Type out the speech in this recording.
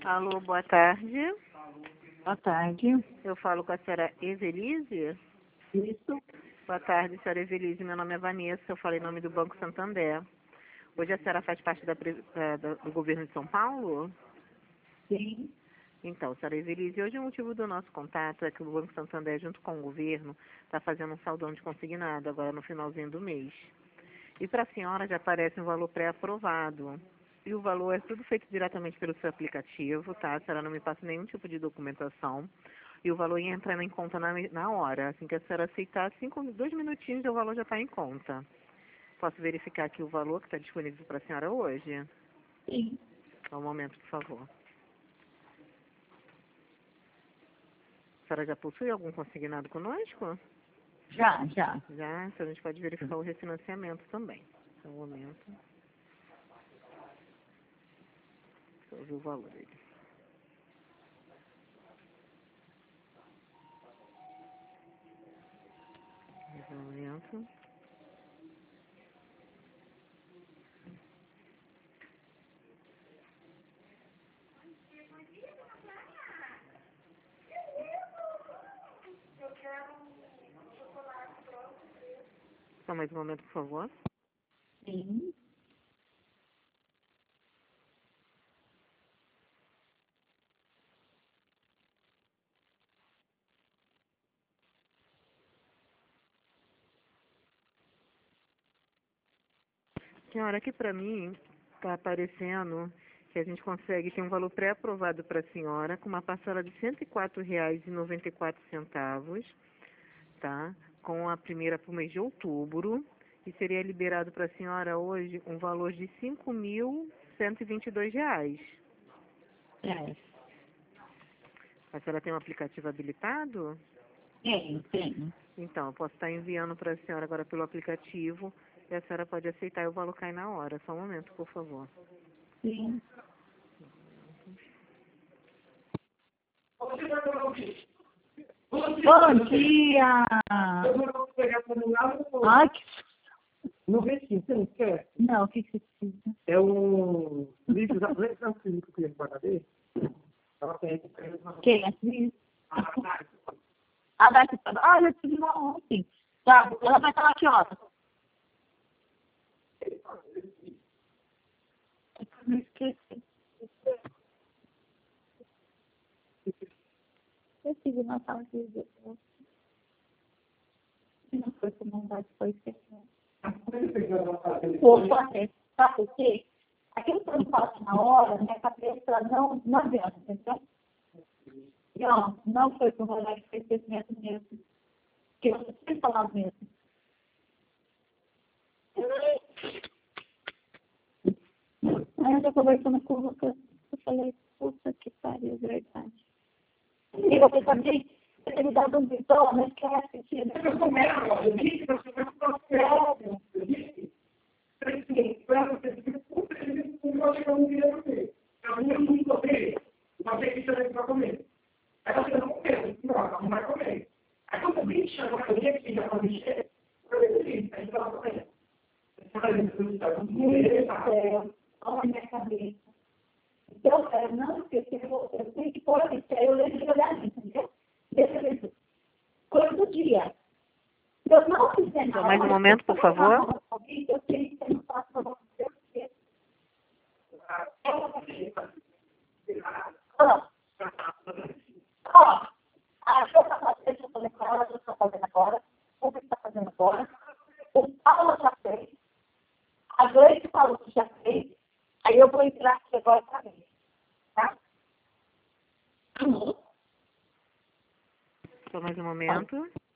Alô, boa tarde. Boa tarde. Eu falo com a senhora Evelise. Isso? Boa tarde, senhora Evelise. Meu nome é Vanessa. Eu falo em nome do Banco Santander. Hoje a senhora faz parte do governo de São Paulo? Sim. Então, senhora Evelise, hoje o motivo do nosso contato é que o Banco Santander, junto com o governo, está fazendo um saldão de consignado agora no finalzinho do mês. E para a senhora já aparece um valor pré-aprovado. E o valor é tudo feito diretamente pelo seu aplicativo, tá? A senhora não me passa nenhum tipo de documentação. E o valor ia entrar em conta na hora. Assim que a senhora aceitar, 2 minutinhos o valor já está em conta. Posso verificar aqui o valor que está disponível para a senhora hoje? Sim. Só um momento, por favor. A senhora já possui algum consignado conosco? Já. Já, então a gente pode verificar o refinanciamento também. Só um momento. Deixa eu ver o valor dele. Um momento. Só mais um momento, por favor. Sim. Senhora, aqui para mim está aparecendo que a gente consegue ter um valor pré-aprovado para a senhora com uma parcela de R$ 104,94, tá? Com a primeira para o mês de outubro. E seria liberado para a senhora hoje um valor de R$ 5.122. É. A senhora tem um aplicativo habilitado? Tem. Então, eu posso estar enviando para a senhora agora pelo aplicativo e a senhora pode aceitar e o valor cai na hora. Só um momento, por favor. Sim. Bom dia! Ai, que... No recinto, você não quer? Não, o que você precisa? É um livro da Legislação Civil que eu queria guardar dele. Ela tem aqui pra eles. Quem? A Cris? Ah, vai ser... Ah, eu tive uma ontem. Tá, ela vai estar lá que horas? Eu não esqueci. Eu tive uma sala de visita. E não foi comandado, foi esquecido. Vou fazer. Sabe por quê? Aquilo que eu não faço na hora, minha cabeça não adianta, entendeu? E, ó, não foi com o Rolex, foi esquecimento mesmo. Porque eu sempre falava mesmo. Aí eu tô conversando com o Lucas, eu falei, puta que pariu, verdade. E você também, você tem me dado um bidão, não esquece, tia. Olha a minha cabeça. Então, não esquecer, eu tenho que pôr ali, aí eu lembro de olhar ali, entendeu? Desse coisa do dia. Eu não fizer Só nada. mais um momento, por favor. Eu tenho que não faço para você. Ó, a Jô está fazendo, deixa eu fazer com ela, a Jô está fazendo agora, o Rubens está fazendo agora, o Paulo já fez, a Gleice falou que já fez, aí eu vou entrar aqui agora também, tá? Só mais um momento.